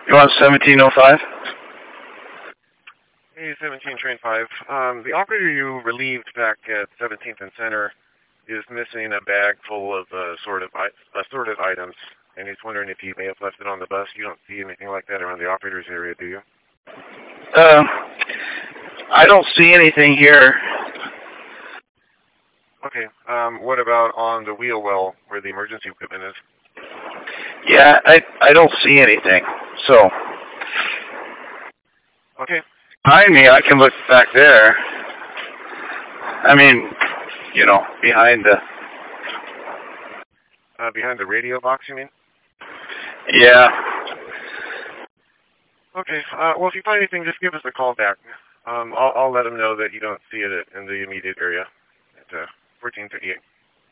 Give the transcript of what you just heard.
You want 1705? Hey, 17 Train 5. The operator you relieved back at 17th and Center is missing a bag full of assorted items, and he's wondering if you may have left it on the bus. You don't see anything like that around the operator's area, do you? I don't see anything here. Okay. What about on the wheel well where the emergency equipment is? Yeah, I don't see anything. So, Okay. behind me, I can look back there. I mean, behind the... Behind the radio box, you mean? Yeah. Okay. Well, if you find anything, just give us a call back. I'll let them know that you don't see it in the immediate area at 1438.